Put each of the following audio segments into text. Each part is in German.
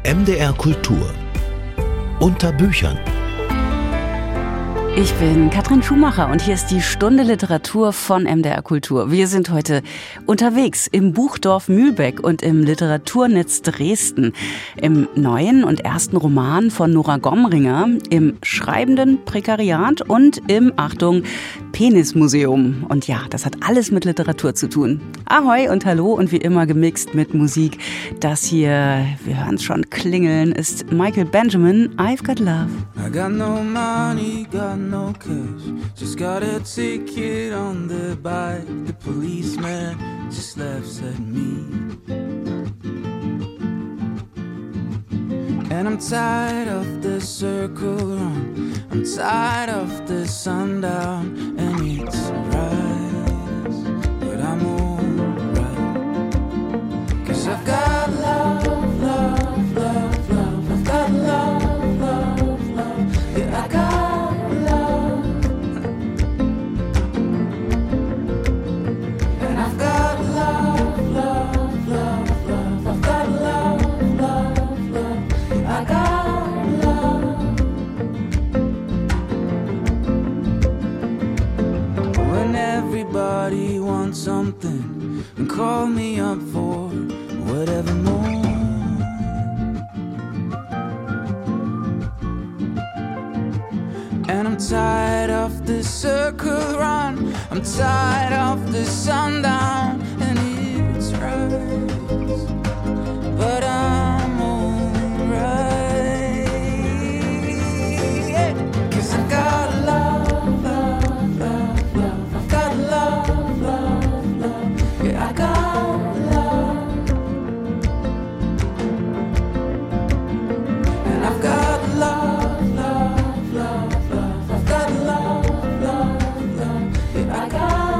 MDR Kultur unter Büchern. Ich bin Katrin Schumacher und hier ist die Stunde Literatur von MDR Kultur. Wir sind heute unterwegs im Buchdorf Mühlbeck und im Literaturnetz Dresden. Im neuen und ersten Roman von Nora Gomringer, im schreibenden Prekariat und im, Achtung, Penismuseum. Und ja, das hat alles mit Literatur zu tun. Ahoi und hallo und wie immer gemixt mit Musik. Das hier, wir hören es schon klingeln, ist Michael Benjamin, I've Got Love. I got no money, got no cash, just got a ticket on the bike. The policeman just laughs at me. And I'm tired of the circle run, I'm tired of the sundown, and it's rise, but I'm alright, 'cause I've got love, love, love, love, I've got love, love, love, yeah, I got love, and I've got love, love, love, love, I've got love, love, love, I got love. When everybody wants something, call me up for whatever more. And I'm tired of the circle run, I'm tired of the sundown, and it's rise, but I'm alright, 'cause I've got love, love, love, love, I've got love, love, love, yeah, I got love, and I've got love, love, love, love, I've got love, love, love, yeah, I got love.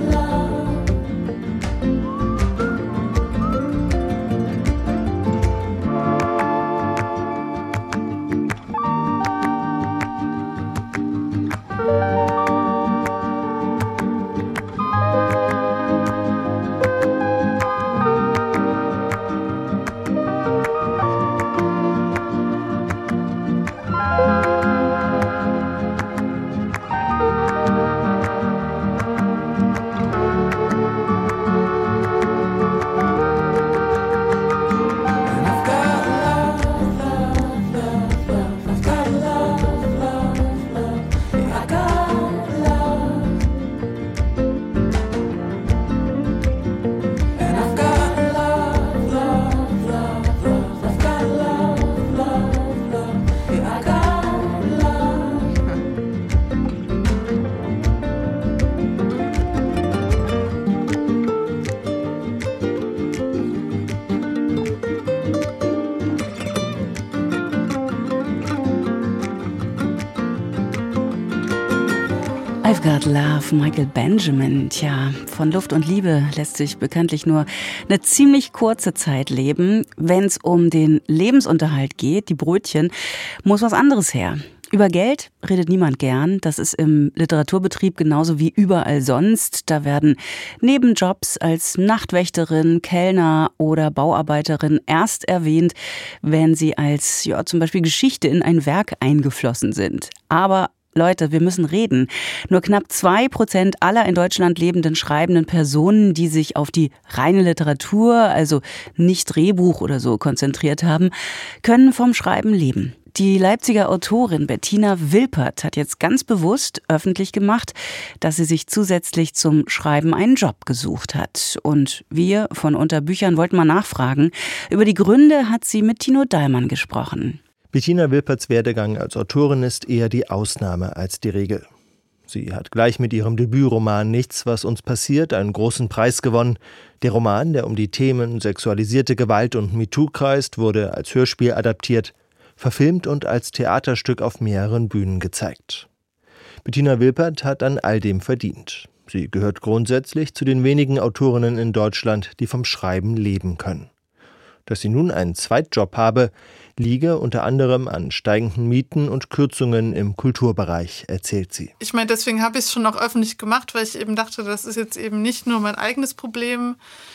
I've Got Love, Michael Benjamin. Tja, von Luft und Liebe lässt sich bekanntlich nur eine ziemlich kurze Zeit leben. Wenn es um den Lebensunterhalt geht, die Brötchen, muss was anderes her. Über Geld redet niemand gern. Das ist im Literaturbetrieb genauso wie überall sonst. Da werden Nebenjobs als Nachtwächterin, Kellner oder Bauarbeiterin erst erwähnt, wenn sie als zum Beispiel Geschichte in ein Werk eingeflossen sind. Aber Leute, wir müssen reden. Nur knapp 2% aller in Deutschland lebenden schreibenden Personen, die sich auf die reine Literatur, also nicht Drehbuch oder so, konzentriert haben, können vom Schreiben leben. Die Leipziger Autorin Bettina Wilpert hat jetzt ganz bewusst öffentlich gemacht, dass sie sich zusätzlich zum Schreiben einen Job gesucht hat. Und wir von Unter Büchern wollten mal nachfragen. Über die Gründe hat sie mit Tino Dallmann gesprochen. Bettina Wilperts Werdegang als Autorin ist eher die Ausnahme als die Regel. Sie hat gleich mit ihrem Debütroman Nichts, was uns passiert, einen großen Preis gewonnen. Der Roman, der um die Themen sexualisierte Gewalt und MeToo kreist, wurde als Hörspiel adaptiert, verfilmt und als Theaterstück auf mehreren Bühnen gezeigt. Bettina Wilpert hat an all dem verdient. Sie gehört grundsätzlich zu den wenigen Autorinnen in Deutschland, die vom Schreiben leben können. Dass sie nun einen Zweitjob habe, liege unter anderem an steigenden Mieten und Kürzungen im Kulturbereich, erzählt sie. Ich meine, deswegen habe ich es schon auch öffentlich gemacht, weil ich eben dachte, das ist jetzt eben nicht nur mein eigenes Problem,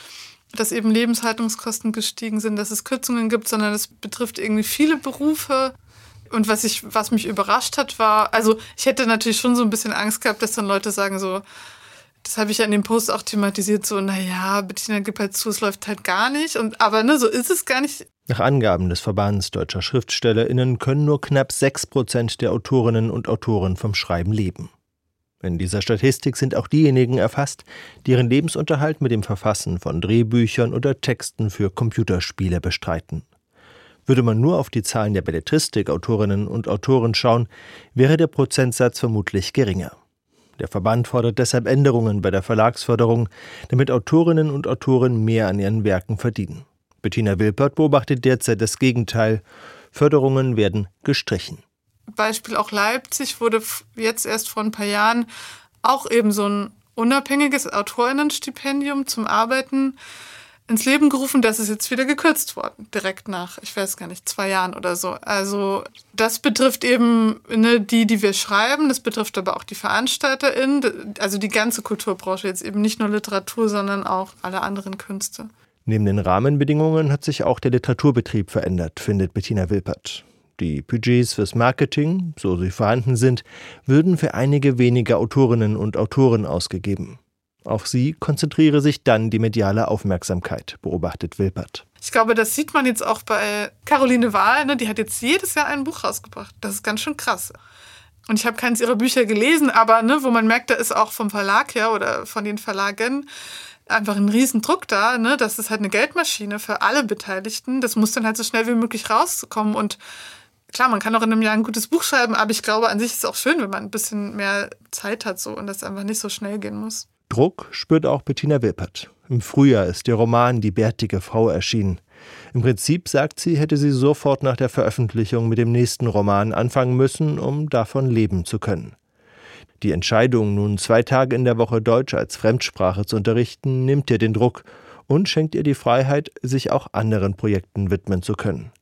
dass eben Lebenshaltungskosten gestiegen sind, dass es Kürzungen gibt, sondern es betrifft irgendwie viele Berufe. Und was mich überrascht hat, war, also ich hätte natürlich schon so ein bisschen Angst gehabt, dass dann Leute sagen so, das habe ich ja in dem Post auch thematisiert, so, naja, Bettina gibt halt zu, es läuft halt gar nicht. Aber so ist es gar nicht. Nach Angaben des Verbands Deutscher SchriftstellerInnen können nur knapp 6% der Autorinnen und Autoren vom Schreiben leben. In dieser Statistik sind auch diejenigen erfasst, die ihren Lebensunterhalt mit dem Verfassen von Drehbüchern oder Texten für Computerspiele bestreiten. Würde man nur auf die Zahlen der Belletristik-Autorinnen und Autoren schauen, wäre der Prozentsatz vermutlich geringer. Der Verband fordert deshalb Änderungen bei der Verlagsförderung, damit Autorinnen und Autoren mehr an ihren Werken verdienen. Bettina Wilpert beobachtet derzeit das Gegenteil. Förderungen werden gestrichen. Beispiel auch Leipzig wurde jetzt erst vor ein paar Jahren auch eben so ein unabhängiges AutorInnenstipendium zum Arbeiten ins Leben gerufen. Das ist jetzt wieder gekürzt worden, direkt nach, ich weiß gar nicht, 2 Jahren oder so. Also das betrifft eben die wir schreiben, das betrifft aber auch die VeranstalterInnen, also die ganze Kulturbranche, jetzt eben nicht nur Literatur, sondern auch alle anderen Künste. Neben den Rahmenbedingungen hat sich auch der Literaturbetrieb verändert, findet Bettina Wilpert. Die Budgets fürs Marketing, so sie vorhanden sind, würden für einige wenige Autorinnen und Autoren ausgegeben. Auf sie konzentriere sich dann die mediale Aufmerksamkeit, beobachtet Wilpert. Ich glaube, das sieht man jetzt auch bei Caroline Wahl, die hat jetzt jedes Jahr ein Buch rausgebracht. Das ist ganz schön krass. Und ich habe keines ihrer Bücher gelesen, aber wo man merkt, da ist auch vom Verlag her oder von den Verlagen einfach ein Riesendruck da. Das ist halt eine Geldmaschine für alle Beteiligten. Das muss dann halt so schnell wie möglich rauskommen. Und klar, man kann auch in einem Jahr ein gutes Buch schreiben, aber ich glaube, an sich ist es auch schön, wenn man ein bisschen mehr Zeit hat und das einfach nicht so schnell gehen muss. Druck spürt auch Bettina Wilpert. Im Frühjahr ist ihr Roman Die bärtige Frau erschienen. Im Prinzip, sagt sie, hätte sie sofort nach der Veröffentlichung mit dem nächsten Roman anfangen müssen, um davon leben zu können. Die Entscheidung, nun 2 Tage in der Woche Deutsch als Fremdsprache zu unterrichten, nimmt ihr den Druck und schenkt ihr die Freiheit, sich auch anderen Projekten widmen zu können.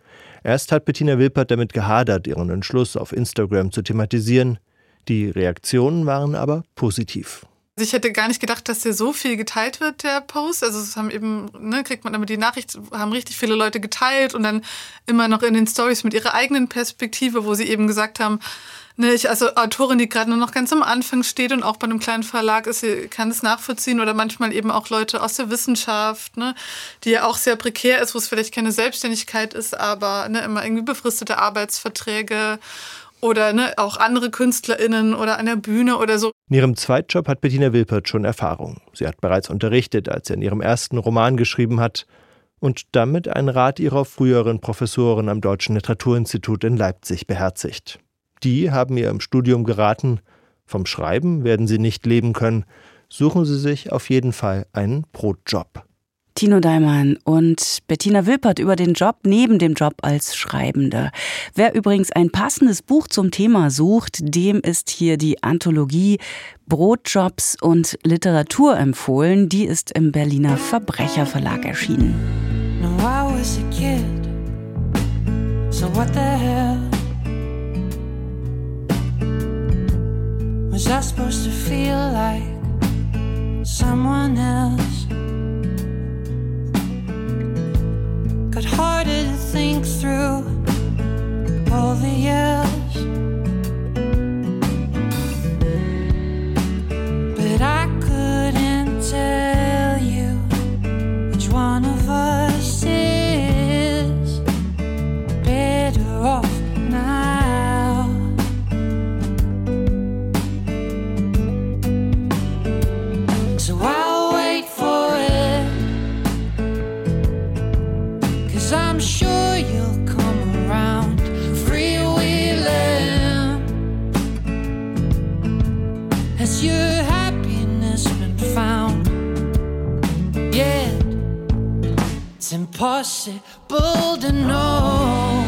Erst hat Bettina Wilpert damit gehadert, ihren Entschluss auf Instagram zu thematisieren. Die Reaktionen waren aber positiv. Ich hätte gar nicht gedacht, dass der so viel geteilt wird, der Post. Also es haben eben, kriegt man immer die Nachricht, haben richtig viele Leute geteilt und dann immer noch in den Storys mit ihrer eigenen Perspektive, wo sie eben gesagt haben, ich als Autorin, die gerade nur noch ganz am Anfang steht und auch bei einem kleinen Verlag ist, kann es nachvollziehen oder manchmal eben auch Leute aus der Wissenschaft, die ja auch sehr prekär ist, wo es vielleicht keine Selbstständigkeit ist, aber immer irgendwie befristete Arbeitsverträge. Oder auch andere KünstlerInnen oder an der Bühne oder so. In ihrem Zweitjob hat Bettina Wilpert schon Erfahrung. Sie hat bereits unterrichtet, als sie an ihrem ersten Roman geschrieben hat und damit einen Rat ihrer früheren Professoren am Deutschen Literaturinstitut in Leipzig beherzigt. Die haben ihr im Studium geraten, vom Schreiben werden sie nicht leben können, suchen sie sich auf jeden Fall einen Brotjob. Tino Deimann und Bettina Wilpert über den Job neben dem Job als Schreibende. Wer übrigens ein passendes Buch zum Thema sucht, dem ist hier die Anthologie Brotjobs und Literatur empfohlen. Die ist im Berliner Verbrecherverlag erschienen. No, I was a kid, so what the hell was I supposed to feel like someone else? Got harder to think through all the years, but I couldn't tell you which one of us is better off now. So I'll wait for it, I'm sure you'll come around, freewheeling. Has your happiness been found? Yet it's impossible to know,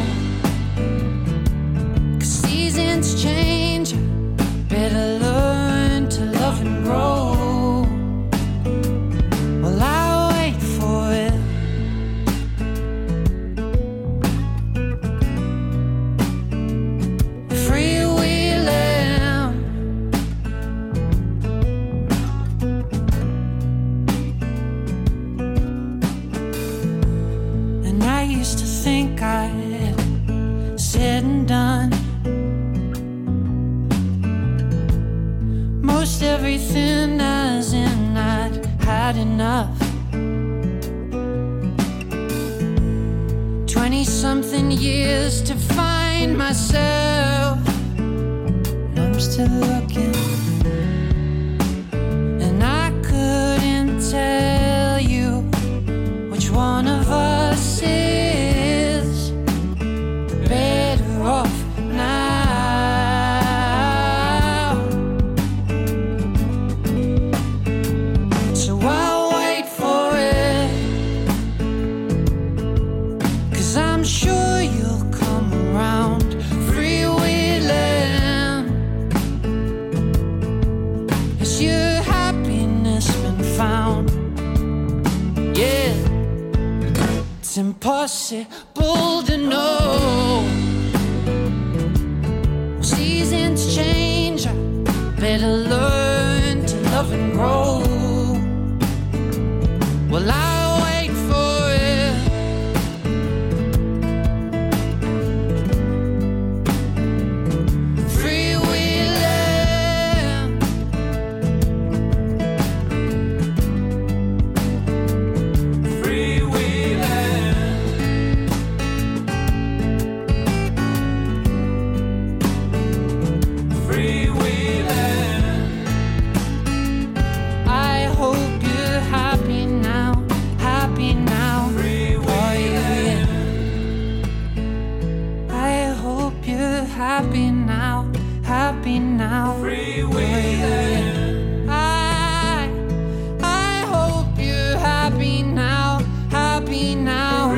'cause seasons change, better learn to love and grow. Well, I'll wait for it. I used to think I had said and done most everything, as in I'd had enough. 20-something years to find myself, and I'm still looking, and I couldn't tell you which one of us is better off now. So I'll wait for it, 'cause I'm sure you'll come around, freewheeling. Has your happiness been found? Yeah, it's impossible to know. Seasons change, I better learn to love and grow. Well, I'll wait for it, freewheeling. I hope you're happy now, happy now. Are you? I hope you're happy now, happy now. I hope you're happy now, happy now.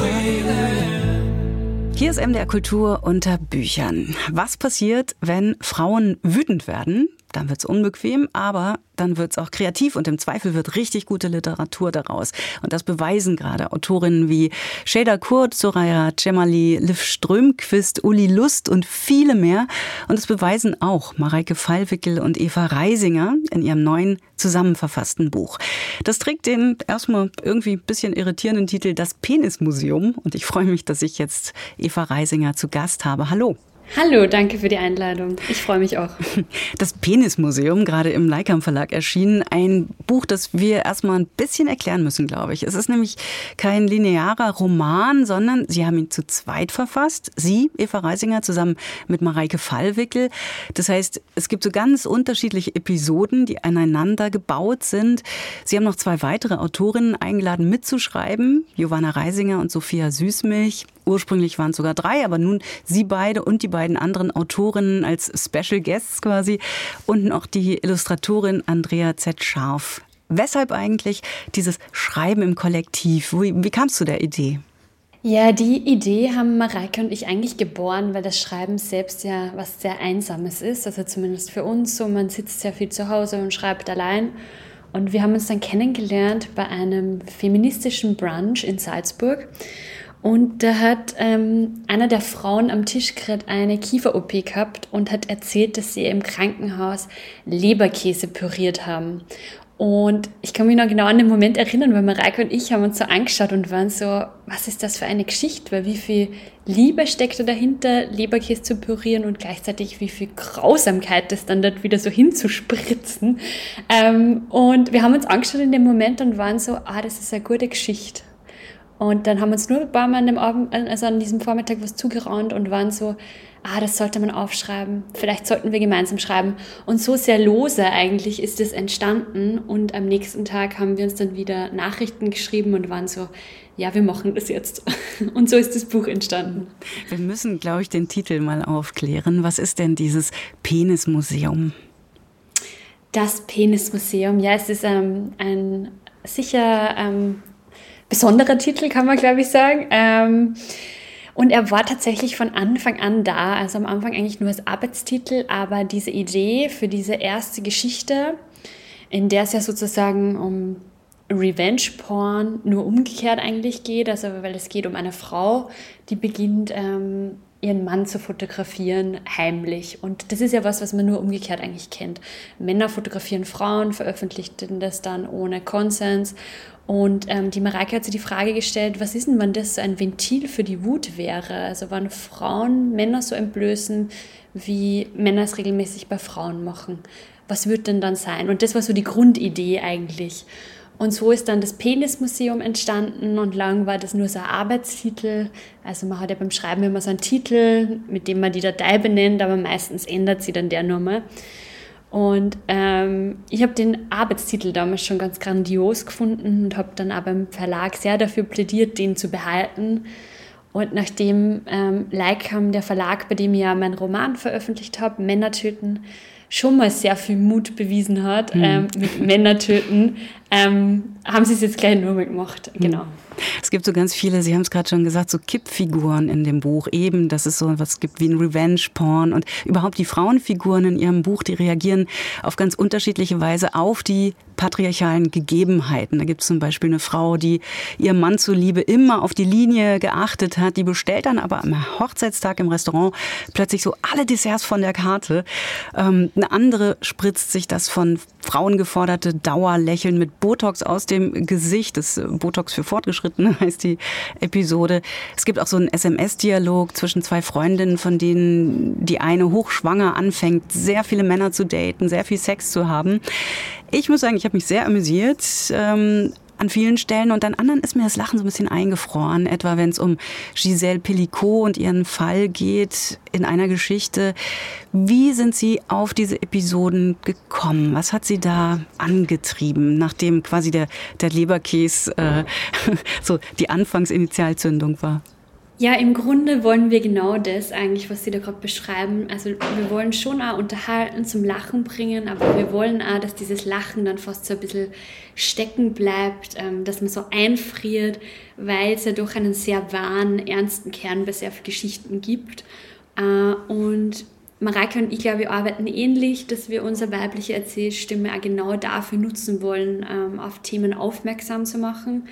Hier ist MDR Kultur unter Büchern. Was passiert, wenn Frauen wütend werden? Dann wird's unbequem, aber dann wird's auch kreativ und im Zweifel wird richtig gute Literatur daraus. Und das beweisen gerade Autorinnen wie Şeyda Kurt, Soraya Cemali, Liv Strömquist, Uli Lust und viele mehr. Und das beweisen auch Mareike Fallwickel und Eva Reisinger in ihrem neuen zusammenverfassten Buch. Das trägt den erstmal irgendwie ein bisschen irritierenden Titel Das Penismuseum. Und ich freue mich, dass ich jetzt Eva Reisinger zu Gast habe. Hallo. Hallo, danke für die Einladung. Ich freue mich auch. Das Penismuseum, gerade im Leikam Verlag erschienen. Ein Buch, das wir erstmal ein bisschen erklären müssen, glaube ich. Es ist nämlich kein linearer Roman, sondern Sie haben ihn zu zweit verfasst. Sie, Eva Reisinger, zusammen mit Mareike Fallwickel. Das heißt, es gibt so ganz unterschiedliche Episoden, die aneinander gebaut sind. Sie haben noch 2 weitere Autorinnen eingeladen, mitzuschreiben. Giovanna Reisinger und Sophia Süßmilch. Ursprünglich waren es sogar 3, aber nun Sie beide und die beiden anderen Autorinnen als Special Guests quasi und noch die Illustratorin Andrea Z. Scharf. Weshalb eigentlich dieses Schreiben im Kollektiv? Wie kamst du der Idee? Ja, die Idee haben Mareike und ich eigentlich geboren, weil das Schreiben selbst ja was sehr Einsames ist. Also zumindest für uns so, man sitzt sehr viel zu Hause und schreibt allein. Und wir haben uns dann kennengelernt bei einem feministischen Brunch in Salzburg. Und da hat einer der Frauen am Tisch gerade eine Kiefer-OP gehabt und hat erzählt, dass sie im Krankenhaus Leberkäse püriert haben. Und ich kann mich noch genau an den Moment erinnern, weil Mareike und ich haben uns so angeschaut und waren so, was ist das für eine Geschichte? Weil wie viel Liebe steckt da dahinter, Leberkäse zu pürieren und gleichzeitig wie viel Grausamkeit das dann dort wieder so hinzuspritzen. Und wir haben uns angeschaut in dem Moment und waren so, das ist eine gute Geschichte. Und dann haben wir uns nur ein paar Mal an dem Abend, also an diesem Vormittag was zugeraunt und waren so, das sollte man aufschreiben. Vielleicht sollten wir gemeinsam schreiben. Und so sehr lose eigentlich ist es entstanden. Und am nächsten Tag haben wir uns dann wieder Nachrichten geschrieben und waren so, ja, wir machen das jetzt. Und so ist das Buch entstanden. Wir müssen, glaube ich, den Titel mal aufklären. Was ist denn dieses Penismuseum? Das Penismuseum, ja, es ist ein sicher besonderer Titel, kann man, glaube ich, sagen. Und er war tatsächlich von Anfang an da, also am Anfang eigentlich nur als Arbeitstitel, aber diese Idee für diese erste Geschichte, in der es ja sozusagen um Revenge-Porn nur umgekehrt eigentlich geht, also weil es geht um eine Frau, die beginnt ihren Mann zu fotografieren, heimlich. Und das ist ja was man nur umgekehrt eigentlich kennt. Männer fotografieren Frauen, veröffentlichen das dann ohne Konsens. Und die Mareike hat sich die Frage gestellt, was ist denn, wenn das so ein Ventil für die Wut wäre? Also wenn Frauen Männer so entblößen, wie Männer es regelmäßig bei Frauen machen. Was wird denn dann sein? Und das war so die Grundidee eigentlich. Und so ist dann das Penismuseum entstanden und lang war das nur so ein Arbeitstitel. Also man hat ja beim Schreiben immer so einen Titel, mit dem man die Datei benennt, aber meistens ändert sie dann der Nummer. Und ich habe den Arbeitstitel damals schon ganz grandios gefunden und habe dann aber im Verlag sehr dafür plädiert, den zu behalten. Und nachdem Leikam, der Verlag, bei dem ich ja meinen Roman veröffentlicht habe, Männer töten, schon mal sehr viel Mut bewiesen hat mit Männer töten, haben sie es jetzt gleich nur gemacht. Genau. Es gibt so ganz viele, Sie haben es gerade schon gesagt, so Kippfiguren in dem Buch. Eben, dass es so was gibt wie ein Revenge-Porn. Und überhaupt die Frauenfiguren in Ihrem Buch, die reagieren auf ganz unterschiedliche Weise auf die patriarchalen Gegebenheiten. Da gibt es zum Beispiel eine Frau, die ihrem Mann zuliebe immer auf die Linie geachtet hat. Die bestellt dann aber am Hochzeitstag im Restaurant plötzlich so alle Desserts von der Karte. Eine andere spritzt sich das von Frauen geforderte Dauerlächeln mit Botox aus dem Gesicht. Das Botox für Fortgeschrittene heißt die Episode. Es gibt auch so einen SMS-Dialog zwischen zwei Freundinnen, von denen die eine hochschwanger anfängt, sehr viele Männer zu daten, sehr viel Sex zu haben. Ich muss sagen, ich habe mich sehr amüsiert an vielen Stellen und an anderen ist mir das Lachen so ein bisschen eingefroren, etwa wenn es um Gisèle Pelicot und ihren Fall geht in einer Geschichte. Wie sind Sie auf diese Episoden gekommen? Was hat Sie da angetrieben, nachdem quasi der Leberkäse so die Anfangsinitialzündung war? Ja, im Grunde wollen wir genau das eigentlich, was Sie da gerade beschreiben. Also wir wollen schon auch unterhalten, zum Lachen bringen, aber wir wollen auch, dass dieses Lachen dann fast so ein bisschen stecken bleibt, dass man so einfriert, weil es ja doch einen sehr wahren, ernsten Kern bei sehr vielen Geschichten gibt. Und Mareike und ich, glaube, wir arbeiten ähnlich, dass wir unsere weibliche Erzählstimme auch genau dafür nutzen wollen, auf Themen aufmerksam zu machen.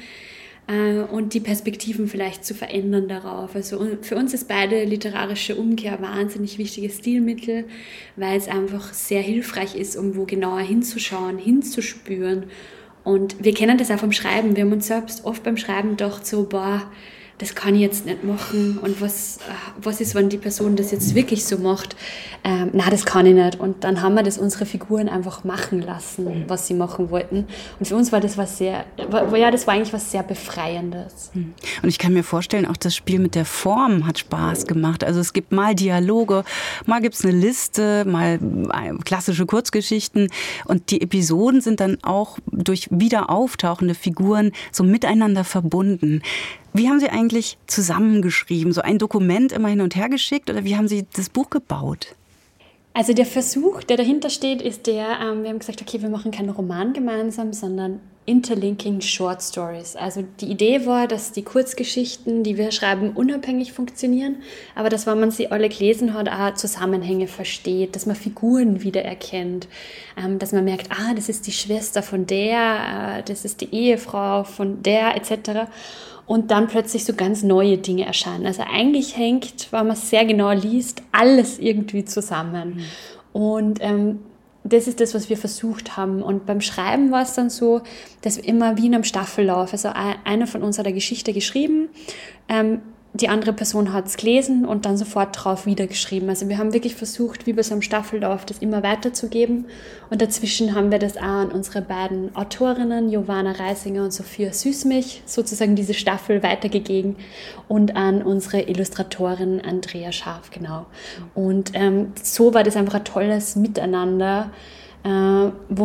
Und die Perspektiven vielleicht zu verändern darauf. Also für uns ist beide literarische Umkehr ein wahnsinnig wichtiges Stilmittel, weil es einfach sehr hilfreich ist, um wo genauer hinzuschauen, hinzuspüren. Und wir kennen das auch vom Schreiben. Wir haben uns selbst oft beim Schreiben gedacht, so, das kann ich jetzt nicht machen und was ist, wenn die Person das jetzt wirklich so macht? Das kann ich nicht. Und dann haben wir das unsere Figuren einfach machen lassen, was sie machen wollten. Und für uns war das das war eigentlich was sehr Befreiendes. Und ich kann mir vorstellen, auch das Spiel mit der Form hat Spaß gemacht. Also es gibt mal Dialoge, mal gibt es eine Liste, mal klassische Kurzgeschichten und die Episoden sind dann auch durch wieder auftauchende Figuren so miteinander verbunden. Wie haben Sie eigentlich zusammengeschrieben? So ein Dokument immer hin und her geschickt oder wie haben Sie das Buch gebaut? Also der Versuch, der dahinter steht, ist wir haben gesagt, okay, wir machen keinen Roman gemeinsam, sondern Interlinking Short Stories. Also die Idee war, dass die Kurzgeschichten, die wir schreiben, unabhängig funktionieren, aber dass, wenn man sie alle gelesen hat, auch Zusammenhänge versteht, dass man Figuren wiedererkennt, dass man merkt, das ist die Schwester von der, das ist die Ehefrau von der, etc., und dann plötzlich so ganz neue Dinge erscheinen. Also eigentlich hängt, wenn man es sehr genau liest, alles irgendwie zusammen. Und das ist das, was wir versucht haben. Und beim Schreiben war es dann so, dass wir immer wie in einem Staffellauf, also einer von uns hat eine Geschichte geschrieben, die andere Person hat es gelesen und dann sofort drauf wiedergeschrieben. Also wir haben wirklich versucht, wie bei so einem Staffellauf, das immer weiterzugeben. Und dazwischen haben wir das auch an unsere beiden Autorinnen, Jovana Reisinger und Sophia Süßmich, sozusagen diese Staffel weitergegeben und an unsere Illustratorin Andrea Scharf, genau. Und so war das einfach ein tolles Miteinander, wo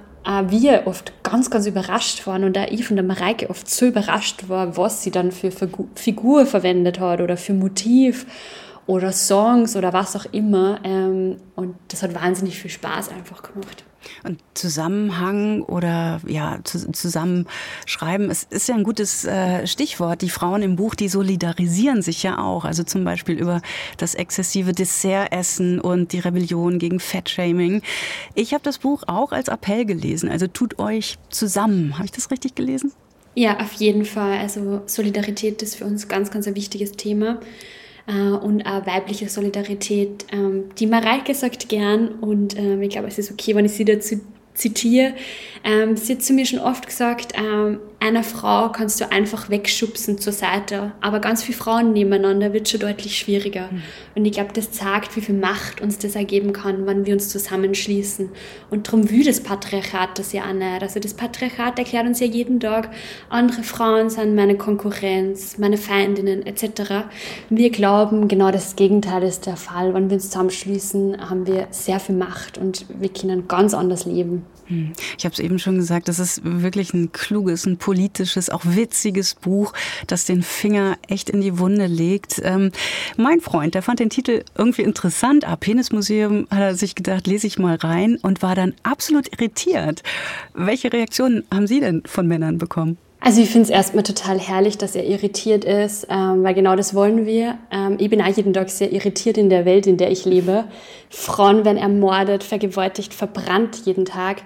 wir oft ganz, ganz überrascht waren und auch ich von der Mareike oft so überrascht war, was sie dann für Figur verwendet hat oder für Motiv oder Songs oder was auch immer. Und das hat wahnsinnig viel Spaß einfach gemacht. Und Zusammenhang oder Zusammenschreiben, es ist ja ein gutes Stichwort. Die Frauen im Buch, die solidarisieren sich ja auch. Also zum Beispiel über das exzessive Dessertessen und die Rebellion gegen Fettshaming. Ich habe das Buch auch als Appell gelesen. Also tut euch zusammen. Habe ich das richtig gelesen? Ja, auf jeden Fall. Also Solidarität ist für uns ganz, ganz ein wichtiges Thema. und auch weibliche Solidarität. Die Mareike sagt gern, und ich glaube, es ist okay, wenn ich sie dazu zitiere, sie hat zu mir schon oft gesagt, einer Frau kannst du einfach wegschubsen zur Seite, aber ganz viele Frauen nebeneinander wird schon deutlich schwieriger. Und ich glaube, das zeigt, wie viel Macht uns das ergeben kann, wenn wir uns zusammenschließen. Und darum will das Patriarchat das ja auch nicht. Also das Patriarchat erklärt uns ja jeden Tag, andere Frauen sind meine Konkurrenz, meine Feindinnen etc. Wir glauben, genau das Gegenteil ist der Fall. Wenn wir uns zusammenschließen, haben wir sehr viel Macht und wir können ganz anders leben. Ich habe es eben schon gesagt, das ist wirklich ein kluges, ein politisches, auch witziges Buch, das den Finger echt in die Wunde legt. Mein Freund, der fand den Titel irgendwie interessant. Penismuseum, hat er sich gedacht, lese ich mal rein und war dann absolut irritiert. Welche Reaktionen haben Sie denn von Männern bekommen? Also ich finde es erstmal total herrlich, dass er irritiert ist, weil genau das wollen wir. Ich bin auch jeden Tag sehr irritiert in der Welt, in der ich lebe. Frauen werden ermordet, vergewaltigt, verbrannt jeden Tag.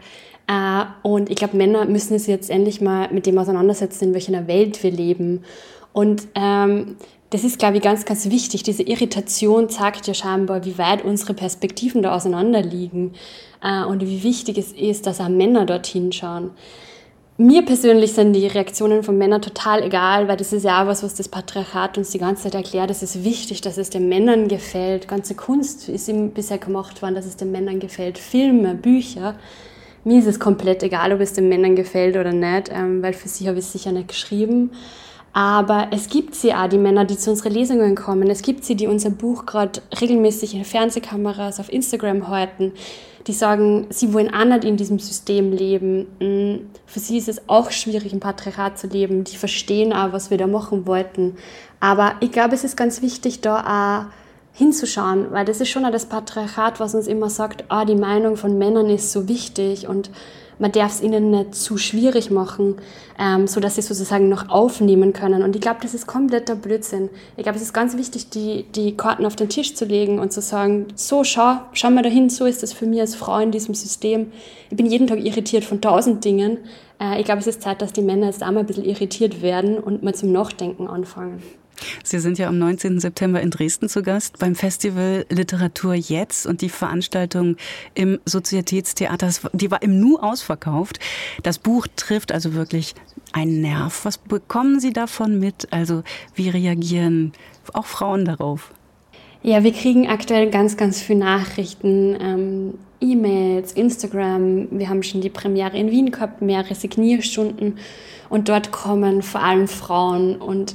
Und ich glaube, Männer müssen es jetzt endlich mal mit dem auseinandersetzen, in welcher Welt wir leben. Und das ist, glaube ich, ganz, ganz wichtig. Diese Irritation zeigt ja scheinbar, wie weit unsere Perspektiven da auseinander liegen und wie wichtig es ist, dass auch Männer dorthin schauen. Mir persönlich sind die Reaktionen von Männern total egal, weil das ist ja auch was das Patriarchat uns die ganze Zeit erklärt. Es ist wichtig, dass es den Männern gefällt. Ganze Kunst ist ihm bisher gemacht worden, dass es den Männern gefällt. Filme, Bücher. Mir ist es komplett egal, ob es den Männern gefällt oder nicht, weil für sie habe ich es sicher nicht geschrieben. Aber es gibt sie auch, die Männer, die zu unseren Lesungen kommen. Es gibt sie, die unser Buch gerade regelmäßig in Fernsehkameras auf Instagram halten. Die sagen, sie wollen auch nicht in diesem System leben. Für sie ist es auch schwierig, im Patriarchat zu leben. Die verstehen auch, was wir da machen wollten. Aber ich glaube, es ist ganz wichtig, da auch hinzuschauen, weil das ist schon auch das Patriarchat, was uns immer sagt, die Meinung von Männern ist so wichtig und man darf es ihnen nicht zu schwierig machen, sodass sie sozusagen noch aufnehmen können. Und ich glaube, das ist kompletter Blödsinn. Ich glaube, es ist ganz wichtig, die Karten auf den Tisch zu legen und zu sagen, so, schau mal dahin, so ist das für mich als Frau in diesem System. Ich bin jeden Tag irritiert von 1000 Dingen. Ich glaube, es ist Zeit, dass die Männer jetzt auch mal ein bisschen irritiert werden und mal zum Nachdenken anfangen. Sie sind ja am 19. September in Dresden zu Gast beim Festival Literatur Jetzt und die Veranstaltung im Sozietätstheater, die war im Nu ausverkauft. Das Buch trifft also wirklich einen Nerv. Was bekommen Sie davon mit? Also wie reagieren auch Frauen darauf? Ja, wir kriegen aktuell ganz, ganz viele Nachrichten, E-Mails, Instagram. Wir haben schon die Premiere in Wien gehabt, mehrere Signierstunden. Und dort kommen vor allem Frauen und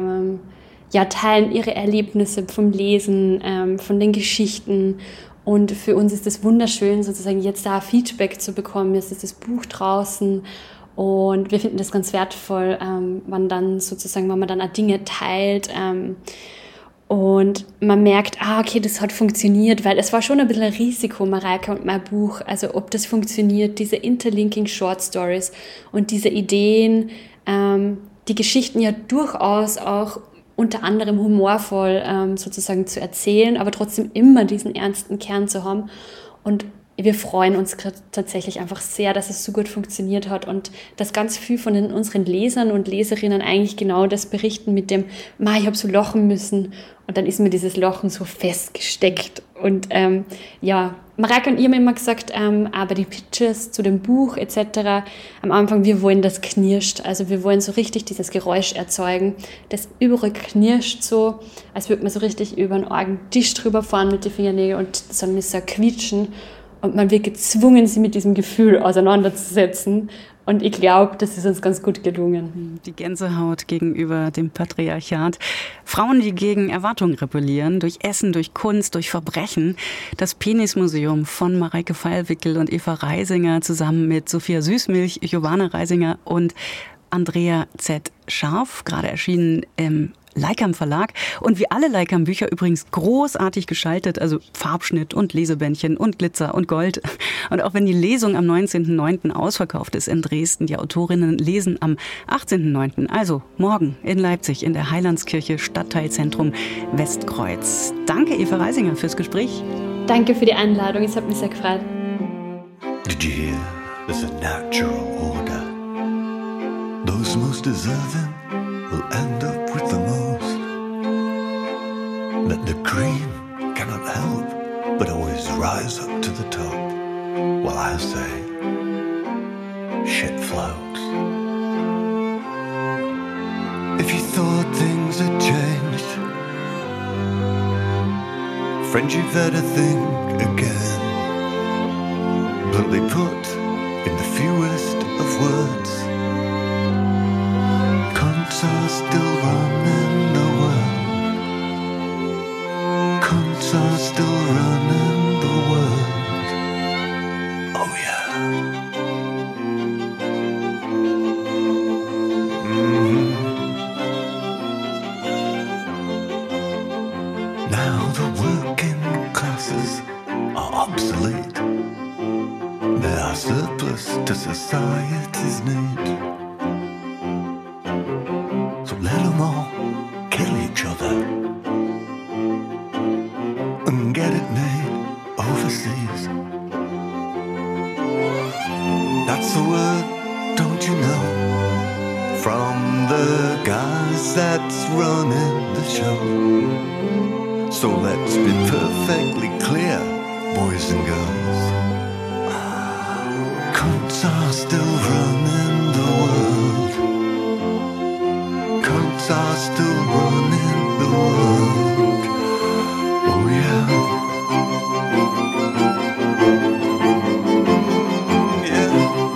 teilen ihre Erlebnisse vom Lesen, von den Geschichten. Und für uns ist es wunderschön, sozusagen jetzt da Feedback zu bekommen. Jetzt ist das Buch draußen und wir finden das ganz wertvoll, wenn man dann auch Dinge teilt. Und man merkt, okay, das hat funktioniert, weil es war schon ein bisschen ein Risiko, Mareike und mein Buch, also ob das funktioniert, diese Interlinking Short Stories und diese Ideen, die Geschichten ja durchaus auch unter anderem humorvoll sozusagen zu erzählen, aber trotzdem immer diesen ernsten Kern zu haben. Und wir freuen uns tatsächlich einfach sehr, dass es so gut funktioniert hat und dass ganz viel von unseren Lesern und Leserinnen eigentlich genau das berichten mit dem, ich habe so lachen müssen und dann ist mir dieses Lachen so festgesteckt. Und Mareike und ich haben immer gesagt, aber die Pitches zu dem Buch etc. am Anfang, wir wollen das knirscht, also wir wollen so richtig dieses Geräusch erzeugen, das überall knirscht so, als würde man so richtig über einen argen Tisch drüber fahren mit den Fingernägeln und dann ist so quietschen. Und man wird gezwungen, sie mit diesem Gefühl auseinanderzusetzen. Und ich glaube, das ist uns ganz gut gelungen. Die Gänsehaut gegenüber dem Patriarchat. Frauen, die gegen Erwartungen rebellieren, durch Essen, durch Kunst, durch Verbrechen. Das Penismuseum von Mareike Feilwickel und Eva Reisinger zusammen mit Sophia Süßmilch, Giovanna Reisinger und Andrea Z. Scharf, gerade erschienen im Leikam Verlag. Und wie alle Leikam Bücher übrigens großartig geschaltet, also Farbschnitt und Lesebändchen und Glitzer und Gold. Und auch wenn die Lesung am 19.09. ausverkauft ist in Dresden, die Autorinnen lesen am 18.09., also morgen in Leipzig in der Heilandskirche Stadtteilzentrum Westkreuz. Danke Eva Reisinger fürs Gespräch. Danke für die Einladung, es hat mich sehr gefreut. Did you hear? There's a natural order. Those most deserving will end up with the most. dream cannot help but always rise up to the top. While I say, shit floats. If you thought things had changed, friends, you'd better think again. Bluntly put in the fewest of words, cunts are still running the world. Cunts are still running the world. Oh yeah. Now the working classes are obsolete. They are surplus to society's need. So let them all kill each other and get it made overseas. That's the word, don't you know? From the guys that's running the show. So let's be perfectly clear, boys and girls. Cunts are still running the world. Cunts are still running the world. Oh yeah. Yeah.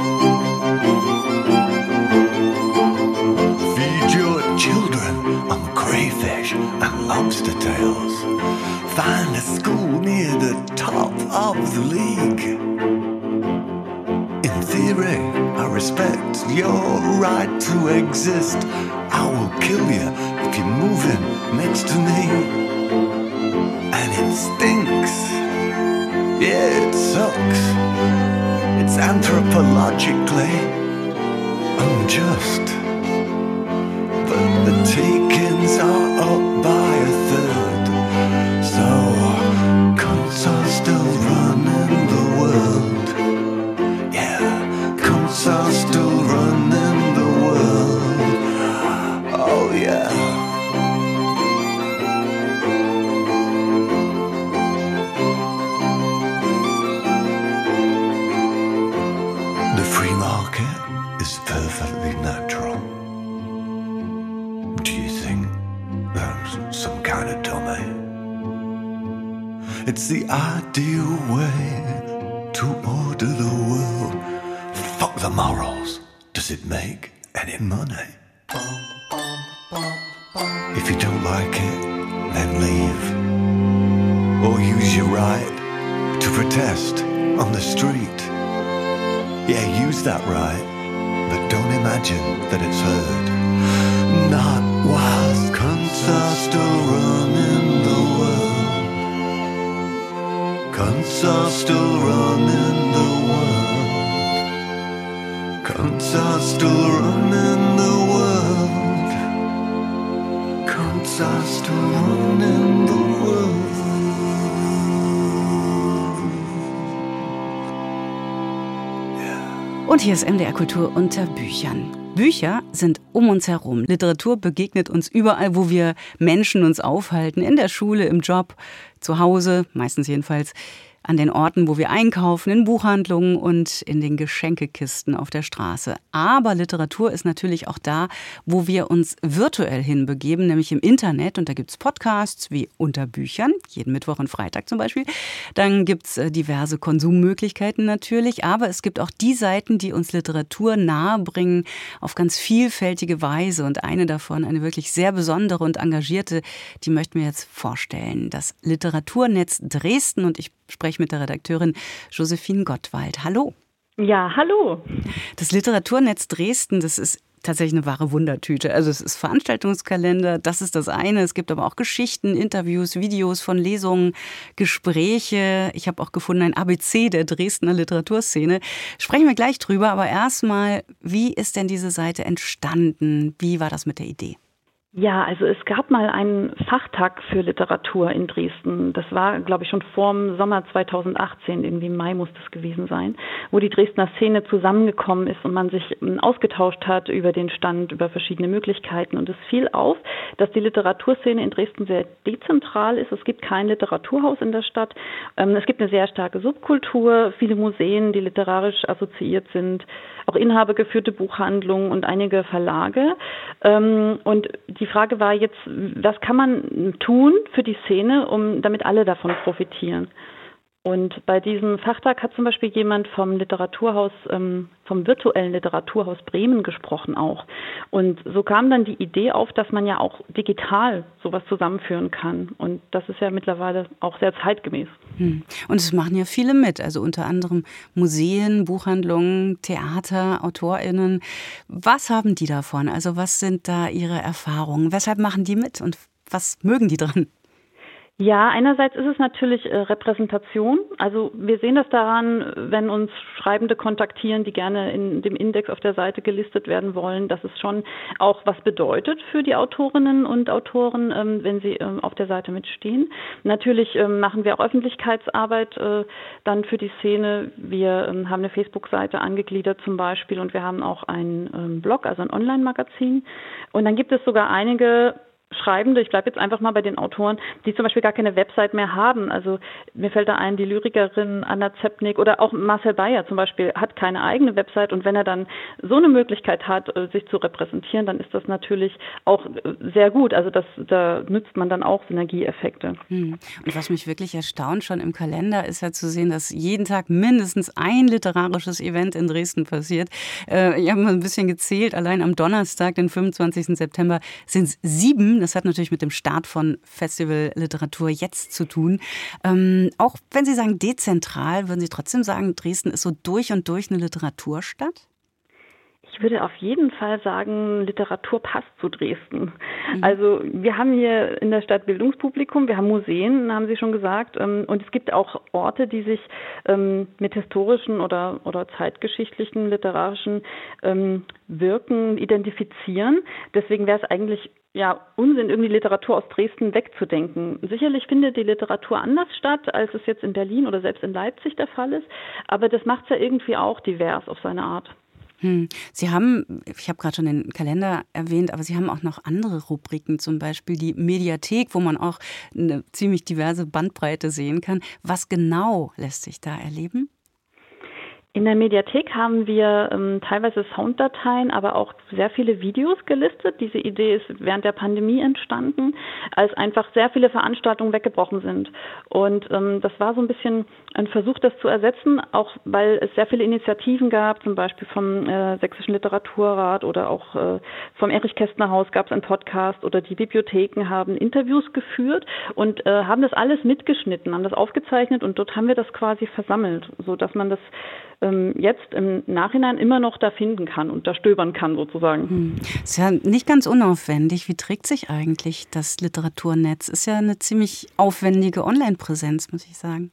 Feed your children on crayfish and lobster tails. Find a school near the top of the league. In theory, I respect your right to exist. I will kill you if you're moving next to me. And it stinks. Yeah, it sucks. It's anthropologically unjust. But the takings are up by a third. So, cunts are still running the world. Yeah, cunts are still running the world. Oh yeah. The free market is perfectly natural. Do you think there's some kind of dummy? It's the ideal way to order the world. Fuck the morals. Does it make any money? If you don't like it, then leave. Or use your right to protest on the street. Yeah, use that right, but don't imagine that it's heard. Not whilst cunts are still running the world. Cunts are still running the world. Cunts are still running the world. Cunts are still running the world. Und hier ist MDR Kultur unter Büchern. Bücher sind um uns herum. Literatur begegnet uns überall, wo wir Menschen uns aufhalten. In der Schule, im Job, zu Hause, meistens jedenfalls. An den Orten, wo wir einkaufen, in Buchhandlungen und in den Geschenkekisten auf der Straße. Aber Literatur ist natürlich auch da, wo wir uns virtuell hinbegeben, nämlich im Internet. Und da gibt es Podcasts wie Unter Büchern, jeden Mittwoch und Freitag zum Beispiel. Dann gibt es diverse Konsummöglichkeiten natürlich. Aber es gibt auch die Seiten, die uns Literatur nahebringen auf ganz vielfältige Weise. Und eine davon, eine wirklich sehr besondere und engagierte, die möchten wir jetzt vorstellen. Das Literaturnetz Dresden. Und ich spreche mit der Redakteurin Josephine Gottwald. Hallo. Ja, hallo. Das Literaturnetz Dresden, das ist tatsächlich eine wahre Wundertüte. Also es ist Veranstaltungskalender, das ist das eine. Es gibt aber auch Geschichten, Interviews, Videos von Lesungen, Gespräche. Ich habe auch gefunden ein ABC der Dresdner Literaturszene. Sprechen wir gleich drüber, aber erstmal, wie ist denn diese Seite entstanden? Wie war das mit der Idee? Ja, also es gab mal einen Fachtag für Literatur in Dresden. Das war, glaube ich, schon vor dem Sommer 2018, irgendwie im Mai muss das gewesen sein, wo die Dresdner Szene zusammengekommen ist und man sich ausgetauscht hat über den Stand, über verschiedene Möglichkeiten. Und es fiel auf, dass die Literaturszene in Dresden sehr dezentral ist. Es gibt kein Literaturhaus in der Stadt. Es gibt eine sehr starke Subkultur, viele Museen, die literarisch assoziiert sind, auch inhabergeführte Buchhandlungen und einige Verlage. Und die Frage war jetzt, was kann man tun für die Szene, damit alle davon profitieren? Und bei diesem Fachtag hat zum Beispiel jemand vom Literaturhaus, vom virtuellen Literaturhaus Bremen gesprochen auch. Und so kam dann die Idee auf, dass man ja auch digital sowas zusammenführen kann. Und das ist ja mittlerweile auch sehr zeitgemäß. Und es machen ja viele mit, also unter anderem Museen, Buchhandlungen, Theater, AutorInnen. Was haben die davon? Also was sind da ihre Erfahrungen? Weshalb machen die mit und was mögen die dran? Ja, einerseits ist es natürlich Repräsentation. Also wir sehen das daran, wenn uns Schreibende kontaktieren, die gerne in dem Index auf der Seite gelistet werden wollen, dass es schon auch was bedeutet für die Autorinnen und Autoren, wenn sie auf der Seite mitstehen. Natürlich machen wir auch Öffentlichkeitsarbeit dann für die Szene. Wir haben eine Facebook-Seite angegliedert zum Beispiel und wir haben auch einen Blog, also ein Online-Magazin. Und dann gibt es sogar einige Schreibende, ich bleibe jetzt einfach mal bei den Autoren, die zum Beispiel gar keine Website mehr haben. Also mir fällt da ein, die Lyrikerin Anna Zepnik oder auch Marcel Bayer zum Beispiel hat keine eigene Website und wenn er dann so eine Möglichkeit hat, sich zu repräsentieren, dann ist das natürlich auch sehr gut. Also da nützt man dann auch Synergieeffekte. Und was mich wirklich erstaunt schon im Kalender ist ja zu sehen, dass jeden Tag mindestens ein literarisches Event in Dresden passiert. Ich habe mal ein bisschen gezählt, allein am Donnerstag, den 25. September, sind es 7. Das hat natürlich mit dem Start von Festival Literatur jetzt zu tun. Auch wenn Sie sagen dezentral, würden Sie trotzdem sagen, Dresden ist so durch und durch eine Literaturstadt? Ich würde auf jeden Fall sagen, Literatur passt zu Dresden. Also wir haben hier in der Stadt Bildungspublikum, wir haben Museen, haben Sie schon gesagt, und es gibt auch Orte, die sich mit historischen oder zeitgeschichtlichen, literarischen Wirken identifizieren. Deswegen wäre es eigentlich Unsinn, irgendwie Literatur aus Dresden wegzudenken. Sicherlich findet die Literatur anders statt, als es jetzt in Berlin oder selbst in Leipzig der Fall ist, aber das macht es ja irgendwie auch divers auf seine Art. Sie haben, ich habe gerade schon den Kalender erwähnt, aber Sie haben auch noch andere Rubriken, zum Beispiel die Mediathek, wo man auch eine ziemlich diverse Bandbreite sehen kann. Was genau lässt sich da erleben? In der Mediathek haben wir teilweise Sounddateien, aber auch sehr viele Videos gelistet. Diese Idee ist während der Pandemie entstanden, als einfach sehr viele Veranstaltungen weggebrochen sind. Und das war so ein bisschen ein Versuch, das zu ersetzen, auch weil es sehr viele Initiativen gab, zum Beispiel vom Sächsischen Literaturrat oder auch vom Erich-Kästner-Haus gab es einen Podcast oder die Bibliotheken haben Interviews geführt und haben das alles mitgeschnitten, haben das aufgezeichnet und dort haben wir das quasi versammelt, sodass man das jetzt im Nachhinein immer noch da finden kann und da stöbern kann sozusagen. Ist ja nicht ganz unaufwendig. Wie trägt sich eigentlich das Literaturnetz? Ist ja eine ziemlich aufwendige Online-Präsenz, muss ich sagen.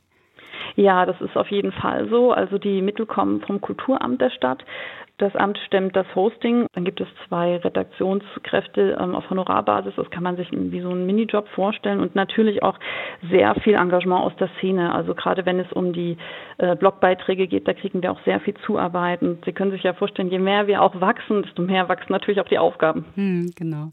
Ja, das ist auf jeden Fall so. Also die Mittel kommen vom Kulturamt der Stadt. Das Amt stemmt das Hosting. Dann gibt es 2 Redaktionskräfte auf Honorarbasis. Das kann man sich wie so einen Minijob vorstellen. Und natürlich auch sehr viel Engagement aus der Szene. Also gerade wenn es um die Blogbeiträge geht, da kriegen wir auch sehr viel Zuarbeit. Und Sie können sich ja vorstellen, je mehr wir auch wachsen, desto mehr wachsen natürlich auch die Aufgaben. Genau.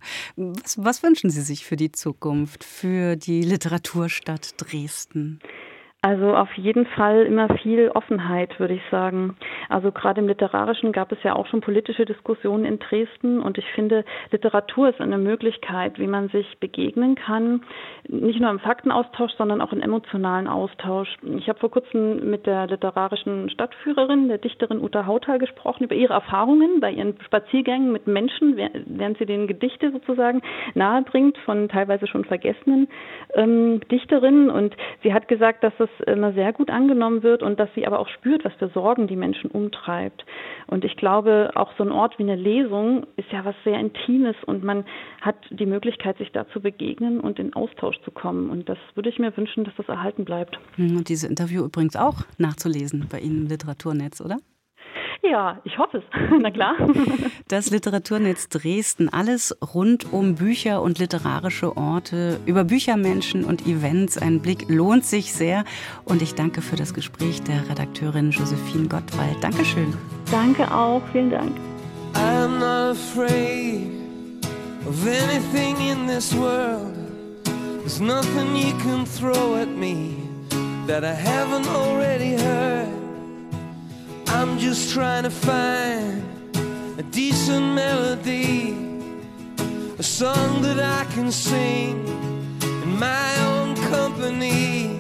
Was wünschen Sie sich für die Zukunft, für die Literaturstadt Dresden? Also auf jeden Fall immer viel Offenheit, würde ich sagen. Also gerade im Literarischen gab es ja auch schon politische Diskussionen in Dresden und ich finde, Literatur ist eine Möglichkeit, wie man sich begegnen kann, nicht nur im Faktenaustausch, sondern auch im emotionalen Austausch. Ich habe vor kurzem mit der literarischen Stadtführerin, der Dichterin Uta Hautal, gesprochen über ihre Erfahrungen bei ihren Spaziergängen mit Menschen, während sie denen Gedichte sozusagen nahebringt von teilweise schon vergessenen Dichterinnen und sie hat gesagt, dass das immer sehr gut angenommen wird und dass sie aber auch spürt, was für Sorgen die Menschen umtreibt. Und ich glaube, auch so ein Ort wie eine Lesung ist ja was sehr Intimes und man hat die Möglichkeit, sich da zu begegnen und in Austausch zu kommen. Und das würde ich mir wünschen, dass das erhalten bleibt. Und dieses Interview übrigens auch nachzulesen bei Ihnen im Literaturnetz, oder? Ja, ich hoffe es. Na klar. Das Literaturnetz Dresden, alles rund um Bücher und literarische Orte, über Büchermenschen und Events. Ein Blick lohnt sich sehr. Und ich danke für das Gespräch der Redakteurin Josephine Gottwald. Dankeschön. Danke auch, vielen Dank. I'm not afraid of anything in this world. There's nothing you can throw at me that I haven't already heard. I'm just trying to find a decent melody, a song that I can sing in my own company.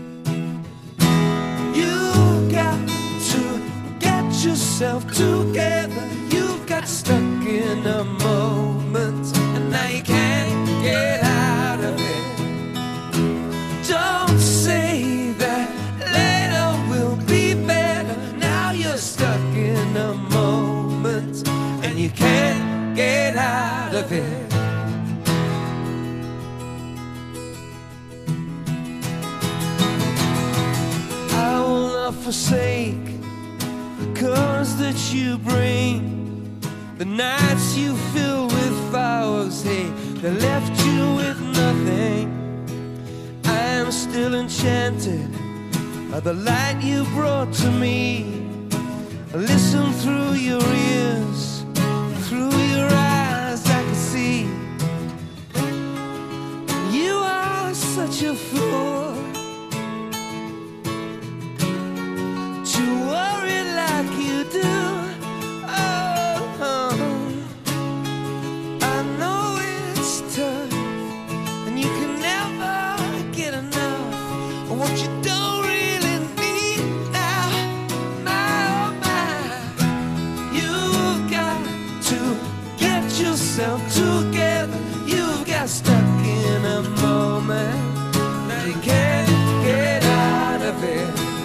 You've got to get yourself together. You've got stuck in a moment and now you can't get out of it. Don't say that later will be better. Now you're stuck in a moment and you can't get out of it. I will not forsake the courage that you bring. The nights you fill with flowers, hey, they left you with nothing. I am still enchanted by the light you brought to me. I listen through your ears, through your eyes I can see. You are such a fool to worry like you do. I know it's tough and you can never get enough of what you don't really need now. My, oh my, you've got to get yourself together. You've got stuck in a moment, now you can't get out of it.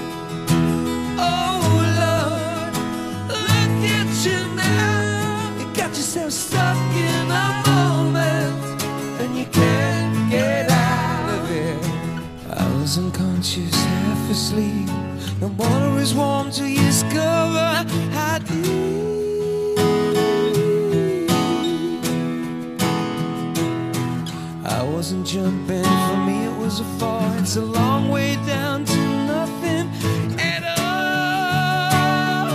Oh Lord, look at you now. You got yourself stuck in a moment and you can't get out of it. I was unconscious, half asleep. The water is warm till you discover how deep. I wasn't jumping, for me it was a fall. It's a long way down to nothing at all.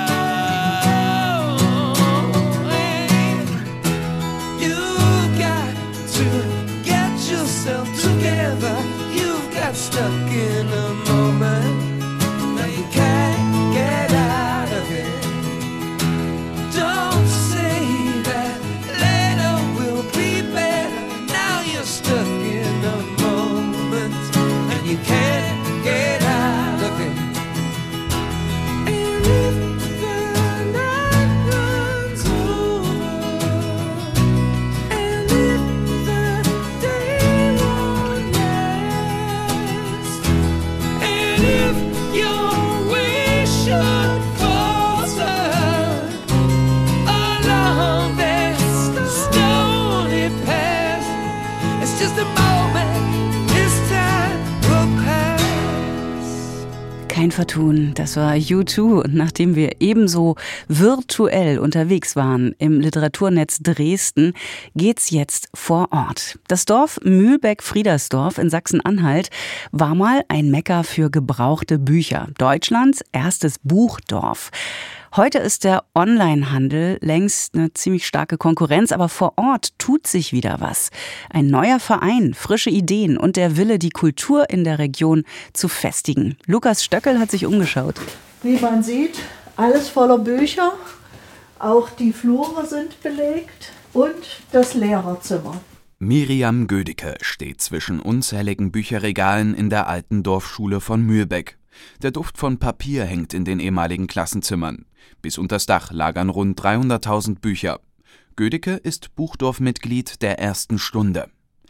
You've got to get yourself together. You've got stuck in a moment, now you can't get out of it. Don't say that later will be better. Now you're stuck in a moment and you can't get out of it. And if the night runs over and if the day won't last, and if your wish should falter along this stony path, it's just a moment, this time will pass. Kein Vertun, das war U2. Und nachdem wir ebenso virtuell unterwegs waren im Literaturnetz Dresden, geht's jetzt vor Ort. Das Dorf Mühlbeck-Friedersdorf in Sachsen-Anhalt war mal ein Mekka für gebrauchte Bücher. Deutschlands erstes Buchdorf. Heute ist der Onlinehandel längst eine ziemlich starke Konkurrenz, aber vor Ort tut sich wieder was. Ein neuer Verein, frische Ideen und der Wille, die Kultur in der Region zu festigen. Lukas Stöckel hat sich umgeschaut. Wie man sieht, alles voller Bücher. Auch die Flure sind belegt und das Lehrerzimmer. Miriam Gödicke steht zwischen unzähligen Bücherregalen in der alten Dorfschule von Mühlbeck. Der Duft von Papier hängt in den ehemaligen Klassenzimmern. Bis unters Dach lagern rund 300.000 Bücher. Gödicke ist Buchdorf-Mitglied der ersten Stunde.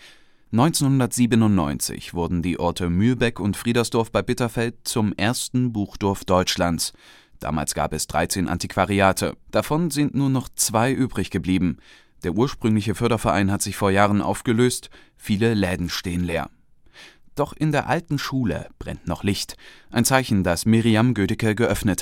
1997 wurden die Orte Mühlbeck und Friedersdorf bei Bitterfeld zum ersten Buchdorf Deutschlands. Damals gab es 13 Antiquariate. Davon sind nur noch 2 übrig geblieben. Der ursprüngliche Förderverein hat sich vor Jahren aufgelöst. Viele Läden stehen leer. Doch in der alten Schule brennt noch Licht. Ein Zeichen, das Miriam Gödicke geöffnet hat.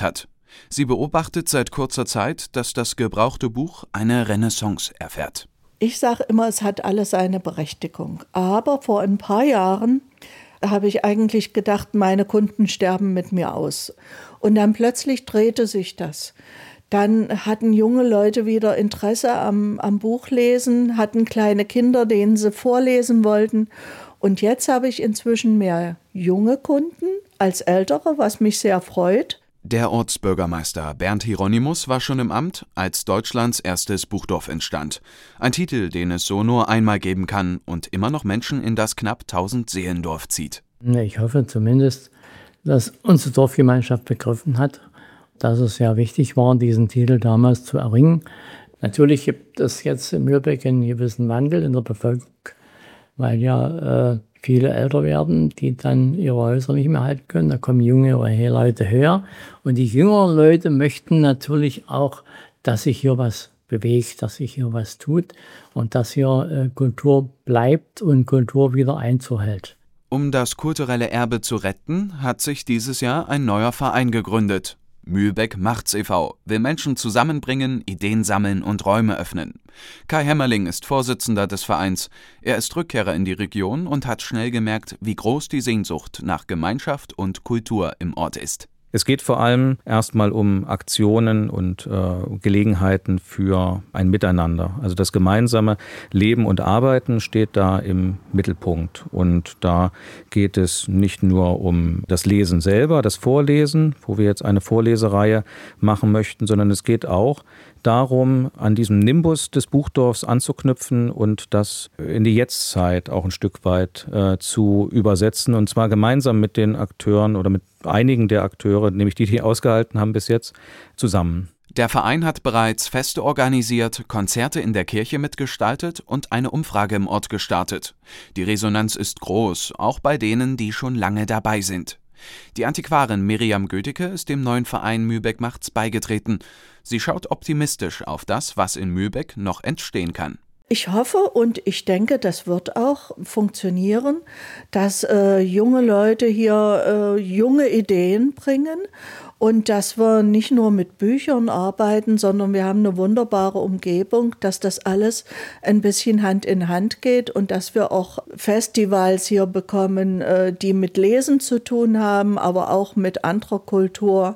Sie beobachtet seit kurzer Zeit, dass das gebrauchte Buch eine Renaissance erfährt. Ich sage immer, es hat alles seine Berechtigung. Aber vor ein paar Jahren habe ich eigentlich gedacht, meine Kunden sterben mit mir aus. Und dann plötzlich drehte sich das. Dann hatten junge Leute wieder Interesse am Buchlesen, hatten kleine Kinder, denen sie vorlesen wollten. Und jetzt habe ich inzwischen mehr junge Kunden als ältere, was mich sehr freut. Der Ortsbürgermeister Bernd Hieronymus war schon im Amt, als Deutschlands erstes Buchdorf entstand. Ein Titel, den es so nur einmal geben kann und immer noch Menschen in das knapp 1000 Seelendorf zieht. Ich hoffe zumindest, dass unsere Dorfgemeinschaft begriffen hat, dass es sehr wichtig war, diesen Titel damals zu erringen. Natürlich gibt es jetzt in Mühlbeck einen gewissen Wandel in der Bevölkerung, weil ja viele älter werden, die dann ihre Häuser nicht mehr halten können. Da kommen jüngere Leute höher. Und die jüngeren Leute möchten natürlich auch, dass sich hier was bewegt, dass sich hier was tut und dass hier Kultur bleibt und Kultur wieder Einzug hält. Um das kulturelle Erbe zu retten, hat sich dieses Jahr ein neuer Verein gegründet. Mühlbeck Macht's e.V. will Menschen zusammenbringen, Ideen sammeln und Räume öffnen. Kai Hämmerling ist Vorsitzender des Vereins. Er ist Rückkehrer in die Region und hat schnell gemerkt, wie groß die Sehnsucht nach Gemeinschaft und Kultur im Ort ist. Es geht vor allem erstmal um Aktionen und Gelegenheiten für ein Miteinander. Also das gemeinsame Leben und Arbeiten steht da im Mittelpunkt. Und da geht es nicht nur um das Lesen selber, das Vorlesen, wo wir jetzt eine Vorlesereihe machen möchten, sondern es geht auch darum, an diesem Nimbus des Buchdorfs anzuknüpfen und das in die Jetztzeit auch ein Stück weit zu übersetzen. Und zwar gemeinsam mit den Akteuren oder mit einigen der Akteure, nämlich die ausgehalten haben bis jetzt, zusammen. Der Verein hat bereits Feste organisiert, Konzerte in der Kirche mitgestaltet und eine Umfrage im Ort gestartet. Die Resonanz ist groß, auch bei denen, die schon lange dabei sind. Die Antiquarin Miriam Gödicke ist dem neuen Verein Mühlbeck Macht's beigetreten. Sie schaut optimistisch auf das, was in Mühlbeck noch entstehen kann. Ich hoffe und ich denke, das wird auch funktionieren, dass junge Leute hier junge Ideen bringen und dass wir nicht nur mit Büchern arbeiten, sondern wir haben eine wunderbare Umgebung, dass das alles ein bisschen Hand in Hand geht und dass wir auch Festivals hier bekommen, die mit Lesen zu tun haben, aber auch mit anderer Kultur,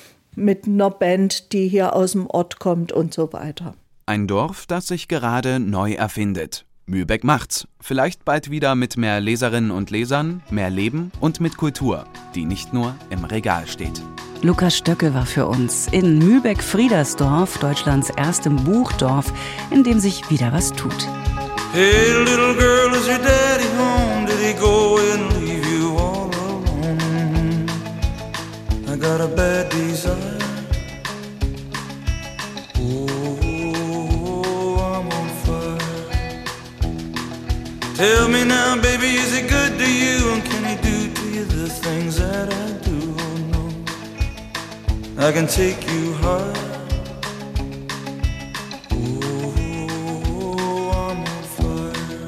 mit einer Band, die hier aus dem Ort kommt und so weiter. Ein Dorf, das sich gerade neu erfindet. Mühlbeck macht's. Vielleicht bald wieder mit mehr Leserinnen und Lesern, mehr Leben und mit Kultur, die nicht nur im Regal steht. Lukas Stöckel war für uns in Mühlbeck-Friedersdorf, Deutschlands erstem Buchdorf, in dem sich wieder was tut. Hey little girl, is your daddy home? Did he go and leave you all alone? I got a bad desire. Tell me now, baby, is he good to you? And can he do to you the things that I do? Oh no, I can take you high. Oh, I'm on fire.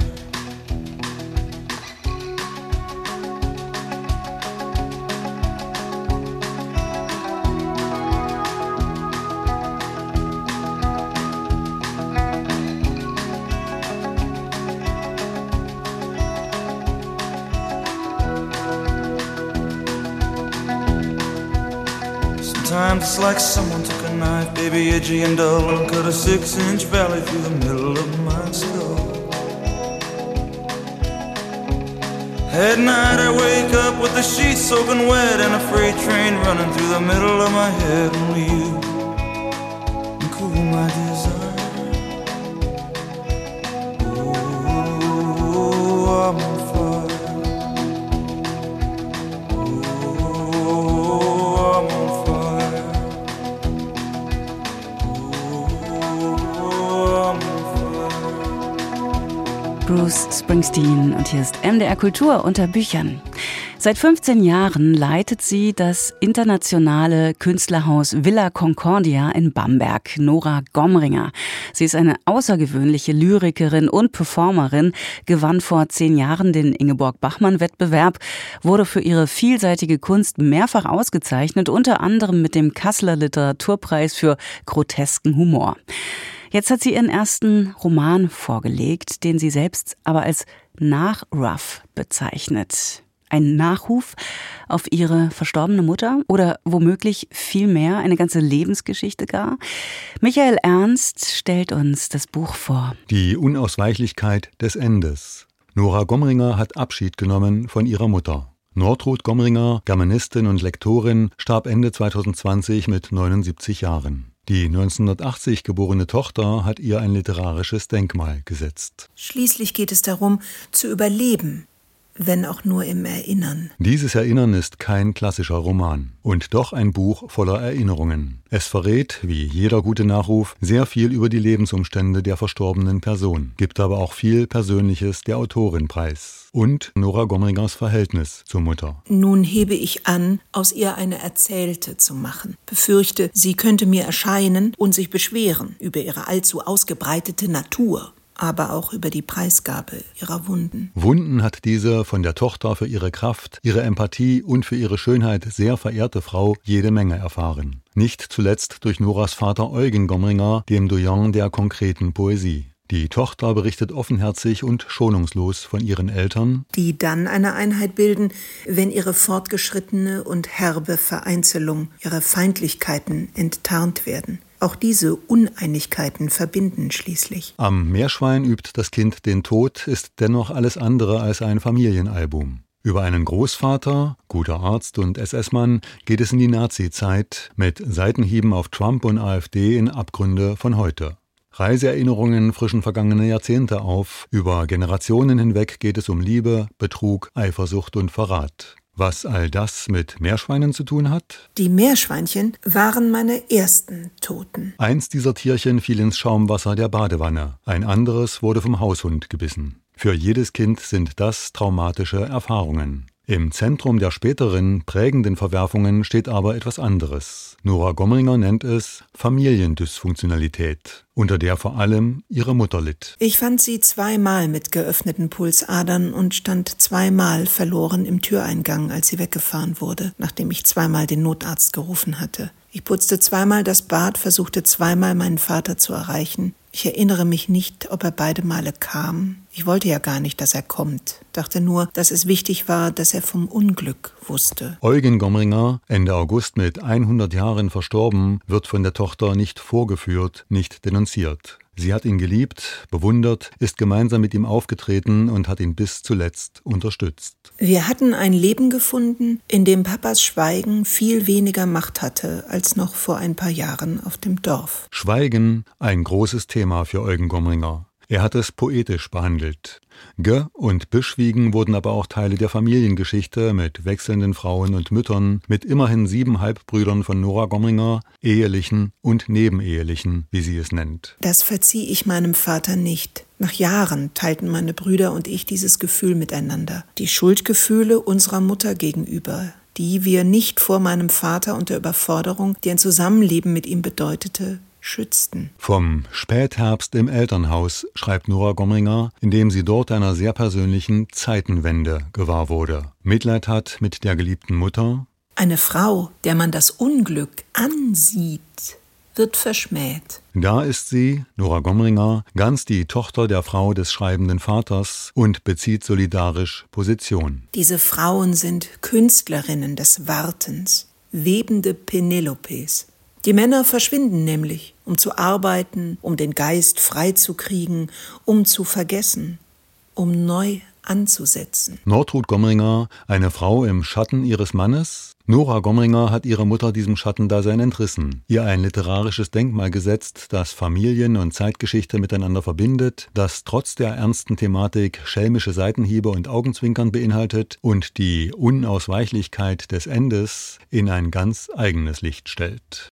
Sometimes it's like someone took a knife, baby, edgy and dull, and cut a 6-inch valley through the middle of my skull. At night I wake up with the sheets soaking wet and a freight train running through the middle of my head. Only you can cool my desire. Oh, I'm on fire. Bruce Springsteen und hier ist MDR Kultur unter Büchern. Seit 15 Jahren leitet sie das internationale Künstlerhaus Villa Concordia in Bamberg, Nora Gomringer. Sie ist eine außergewöhnliche Lyrikerin und Performerin, gewann vor 10 Jahren den Ingeborg-Bachmann-Wettbewerb, wurde für ihre vielseitige Kunst mehrfach ausgezeichnet, unter anderem mit dem Kasseler Literaturpreis für grotesken Humor. Jetzt hat sie ihren ersten Roman vorgelegt, den sie selbst aber als Nachruf bezeichnet. Ein Nachruf auf ihre verstorbene Mutter oder womöglich viel mehr, eine ganze Lebensgeschichte gar? Michael Ernst stellt uns das Buch vor. Die Unausweichlichkeit des Endes. Nora Gomringer hat Abschied genommen von ihrer Mutter. Nortrud Gomringer, Germanistin und Lektorin, starb Ende 2020 mit 79 Jahren. Die 1980 geborene Tochter hat ihr ein literarisches Denkmal gesetzt. Schließlich geht es darum, zu überleben, wenn auch nur im Erinnern. Dieses Erinnern ist kein klassischer Roman und doch ein Buch voller Erinnerungen. Es verrät, wie jeder gute Nachruf, sehr viel über die Lebensumstände der verstorbenen Person, gibt aber auch viel Persönliches der Autorin preis und Nora Gomringers Verhältnis zur Mutter. Nun hebe ich an, aus ihr eine Erzählte zu machen. Befürchte, sie könnte mir erscheinen und sich beschweren über ihre allzu ausgebreitete Natur, aber auch über die Preisgabe ihrer Wunden. Wunden hat diese von der Tochter für ihre Kraft, ihre Empathie und für ihre Schönheit sehr verehrte Frau jede Menge erfahren. Nicht zuletzt durch Noras Vater Eugen Gomringer, dem Doyen der konkreten Poesie. Die Tochter berichtet offenherzig und schonungslos von ihren Eltern, die dann eine Einheit bilden, wenn ihre fortgeschrittene und herbe Vereinzelung, ihre Feindlichkeiten enttarnt werden. Auch diese Uneinigkeiten verbinden schließlich. Am Meerschwein übt das Kind den Tod, ist dennoch alles andere als ein Familienalbum. Über einen Großvater, guter Arzt und SS-Mann, geht es in die Nazi-Zeit mit Seitenhieben auf Trump und AfD in Abgründe von heute. Reiseerinnerungen frischen vergangene Jahrzehnte auf. Über Generationen hinweg geht es um Liebe, Betrug, Eifersucht und Verrat. Was all das mit Meerschweinen zu tun hat? Die Meerschweinchen waren meine ersten Toten. Eins dieser Tierchen fiel ins Schaumwasser der Badewanne. Ein anderes wurde vom Haushund gebissen. Für jedes Kind sind das traumatische Erfahrungen. Im Zentrum der späteren, prägenden Verwerfungen steht aber etwas anderes. Nora Gomringer nennt es Familiendysfunktionalität, unter der vor allem ihre Mutter litt. Ich fand sie 2-mal mit geöffneten Pulsadern und stand 2-mal verloren im Türeingang, als sie weggefahren wurde, nachdem ich 2-mal den Notarzt gerufen hatte. Ich putzte 2-mal das Bad, versuchte 2-mal meinen Vater zu erreichen. Ich erinnere mich nicht, ob er beide Male kam. Ich wollte ja gar nicht, dass er kommt. Dachte nur, dass es wichtig war, dass er vom Unglück wusste. Eugen Gomringer, Ende August mit 100 Jahren verstorben, wird von der Tochter nicht vorgeführt, nicht denunziert. Sie hat ihn geliebt, bewundert, ist gemeinsam mit ihm aufgetreten und hat ihn bis zuletzt unterstützt. Wir hatten ein Leben gefunden, in dem Papas Schweigen viel weniger Macht hatte als noch vor ein paar Jahren auf dem Dorf. Schweigen, ein großes Thema für Eugen Gomringer. Er hat es poetisch behandelt. Ge- und Beschwiegen wurden aber auch Teile der Familiengeschichte mit wechselnden Frauen und Müttern, mit immerhin 7 Halbbrüdern von Nora Gomringer, ehelichen und nebenehelichen, wie sie es nennt. Das verzieh ich meinem Vater nicht. Nach Jahren teilten meine Brüder und ich dieses Gefühl miteinander. Die Schuldgefühle unserer Mutter gegenüber, die wir nicht vor meinem Vater und der Überforderung, die ein Zusammenleben mit ihm bedeutete, schützten. Vom Spätherbst im Elternhaus schreibt Nora Gomringer, indem sie dort einer sehr persönlichen Zeitenwende gewahr wurde. Mitleid hat mit der geliebten Mutter. Eine Frau, der man das Unglück ansieht, wird verschmäht. Da ist sie, Nora Gomringer, ganz die Tochter der Frau des schreibenden Vaters und bezieht solidarisch Position. Diese Frauen sind Künstlerinnen des Wartens, webende Penelopes. Die Männer verschwinden nämlich, um zu arbeiten, um den Geist freizukriegen, um zu vergessen, um neu anzusetzen. Nortrud Gomringer, eine Frau im Schatten ihres Mannes? Nora Gomringer hat ihre Mutter diesem Schattendasein entrissen, ihr ein literarisches Denkmal gesetzt, das Familien- und Zeitgeschichte miteinander verbindet, das trotz der ernsten Thematik schelmische Seitenhiebe und Augenzwinkern beinhaltet und die Unausweichlichkeit des Endes in ein ganz eigenes Licht stellt.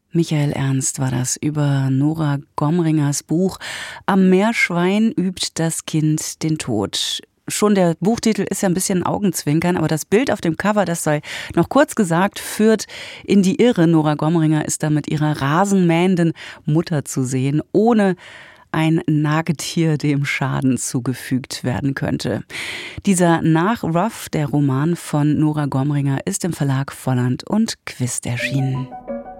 Michael Ernst war das über Nora Gomringers Buch »Am Meerschwein übt das Kind den Tod«. Schon der Buchtitel ist ja ein bisschen Augenzwinkern, aber das Bild auf dem Cover, das sei noch kurz gesagt, führt in die Irre. Nora Gomringer ist da mit ihrer rasenmähenden Mutter zu sehen, ohne ein Nagetier, dem Schaden zugefügt werden könnte. Dieser Nach Ruff, der Roman von Nora Gomringer, ist im Verlag Volland und Quist erschienen.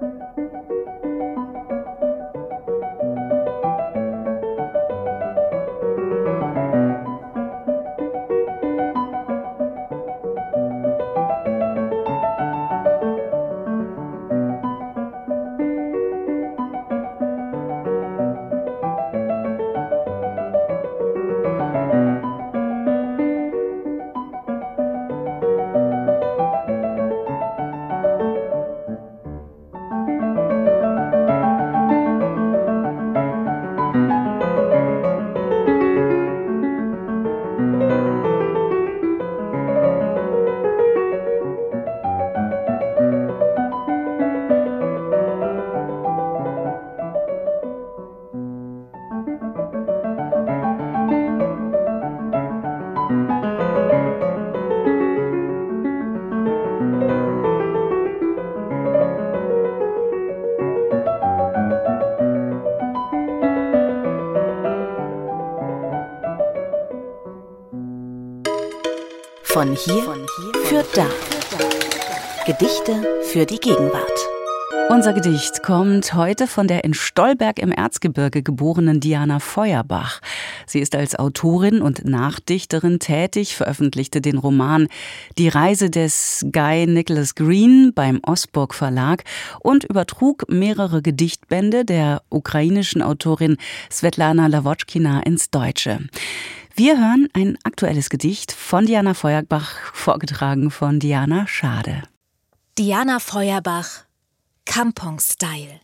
Von hier für da. Gedichte für die Gegenwart. Unser Gedicht kommt heute von der in Stolberg im Erzgebirge geborenen Diana Feuerbach. Sie ist als Autorin und Nachdichterin tätig, veröffentlichte den Roman Die Reise des Guy Nicholas Green beim Osburg Verlag und übertrug mehrere Gedichtbände der ukrainischen Autorin Svetlana Lawotschkina ins Deutsche. Wir hören ein aktuelles Gedicht von Diana Feuerbach, vorgetragen von Diana Schade. Diana Feuerbach, Kampong-Style.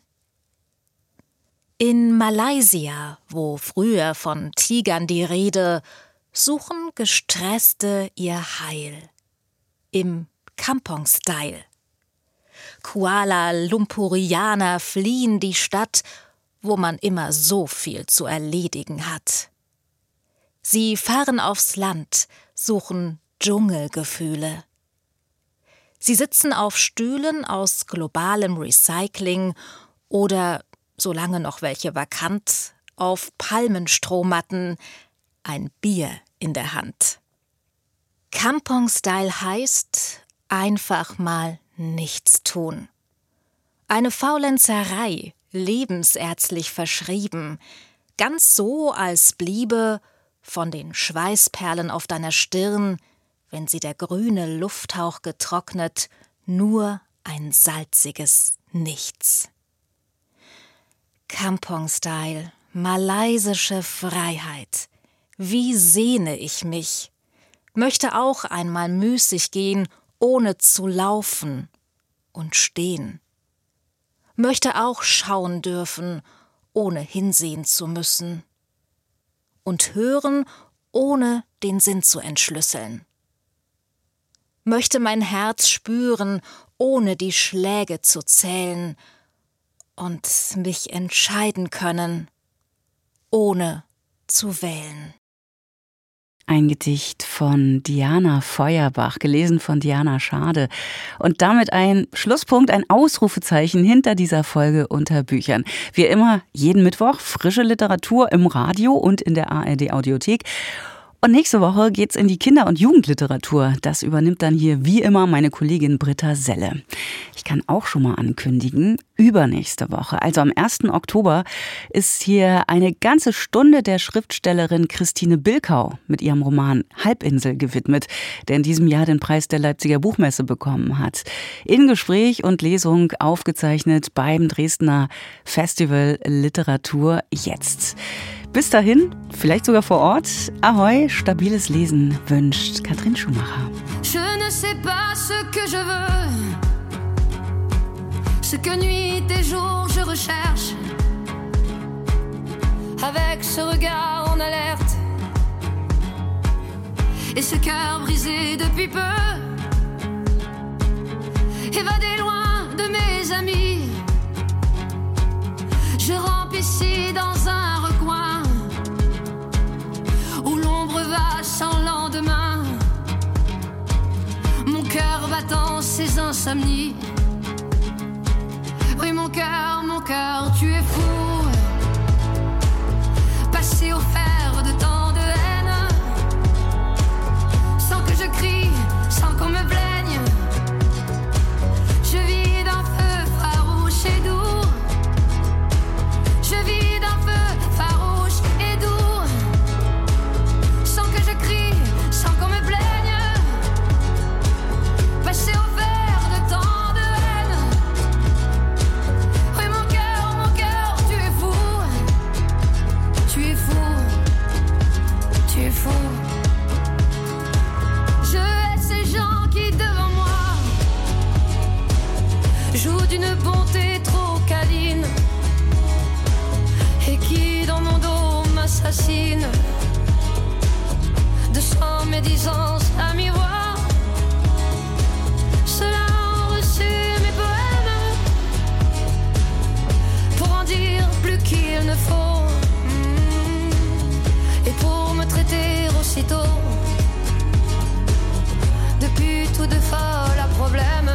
In Malaysia, wo früher von Tigern die Rede, suchen Gestresste ihr Heil. Im Kampong-Style. Kuala Lumpurianer fliehen die Stadt, wo man immer so viel zu erledigen hat. Sie fahren aufs Land, suchen Dschungelgefühle. Sie sitzen auf Stühlen aus globalem Recycling oder, solange noch welche vakant, auf Palmenstrohmatten, ein Bier in der Hand. Kampong-Style heißt einfach mal nichts tun. Eine Faulenzerei, lebensärztlich verschrieben, ganz so, als bliebe von den Schweißperlen auf deiner Stirn, wenn sie der grüne Lufthauch getrocknet, nur ein salziges Nichts. Kampong-Style, malaysische Freiheit. Wie sehne ich mich? Möchte auch einmal müßig gehen, ohne zu laufen und stehen. Möchte auch schauen dürfen, ohne hinsehen zu müssen. Und hören, ohne den Sinn zu entschlüsseln. Möchte mein Herz spüren, ohne die Schläge zu zählen, und mich entscheiden können, ohne zu wählen. Ein Gedicht von Diana Feuerbach, gelesen von Diana Schade. Und damit ein Schlusspunkt, ein Ausrufezeichen hinter dieser Folge unter Büchern. Wie immer, jeden Mittwoch frische Literatur im Radio und in der ARD-Audiothek. Und nächste Woche geht's in die Kinder- und Jugendliteratur. Das übernimmt dann hier wie immer meine Kollegin Britta Selle. Ich kann auch schon mal ankündigen, übernächste Woche, also am 1. Oktober, ist hier eine ganze Stunde der Schriftstellerin Christine Bilkau mit ihrem Roman Halbinsel gewidmet, der in diesem Jahr den Preis der Leipziger Buchmesse bekommen hat. In Gespräch und Lesung aufgezeichnet beim Dresdner Festival Literatur jetzt. Bis dahin, vielleicht sogar vor Ort. Ahoi, stabiles Lesen wünscht Katrin Schumacher. Je ne sais pas ce que je veux, ce que nuit et jour je recherche, avec ce regard en alerte et ce cœur brisé depuis peu, évadé loin de mes amis, Je rampe ici dans un recoin où l'ombre va sans lendemain. Mon cœur battant ses insomnies. Oui, mon cœur, tu es fou. Passé au fer de tant de haine, sans que je crie, sans qu'on me plaigne. Je vis d'un feu farouche et doux. Je vis d'un feu farouche et doux. Sans que je crie, sans qu'on me plaigne. Passé au fer de tant de haine. Oui, mon cœur, tu es fou. Tu es fou. Tu es fou. Je hais ces gens qui devant moi jouent d'une bonté trop câline et qui dans mon dos m'assassinent de sans médisance à mi-voix. Cela a reçu mes poèmes pour en dire plus qu'il ne faut, et pour me traiter aussitôt de pute ou de folle à problème.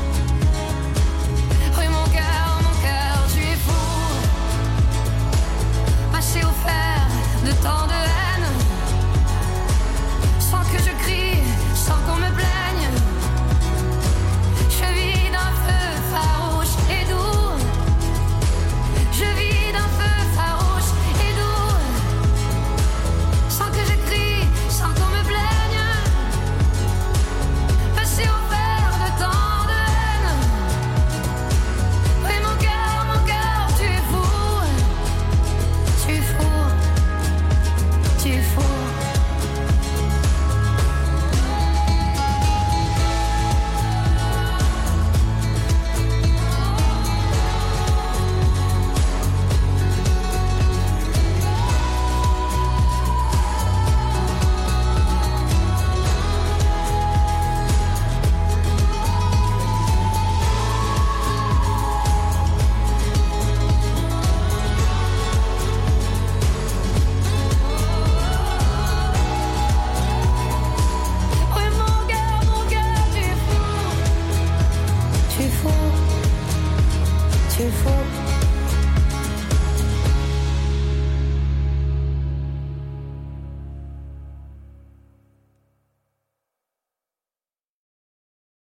Oui, mon cœur, tu es fou. Passé au fer de tant de haine, sans que je crie, sans qu'on me plaigne. Je vis d'un feu farouche et doux. Je vis d'un feu farouche et doux. Sans que je crie, sans qu'on me plaigne. Passé au fer de tant de haine. Oui, mon cœur, tu es fou. Tu es fou. Tu es fou. Oui, mon cœur, tu es fou. Tu es fou. Tu es fou.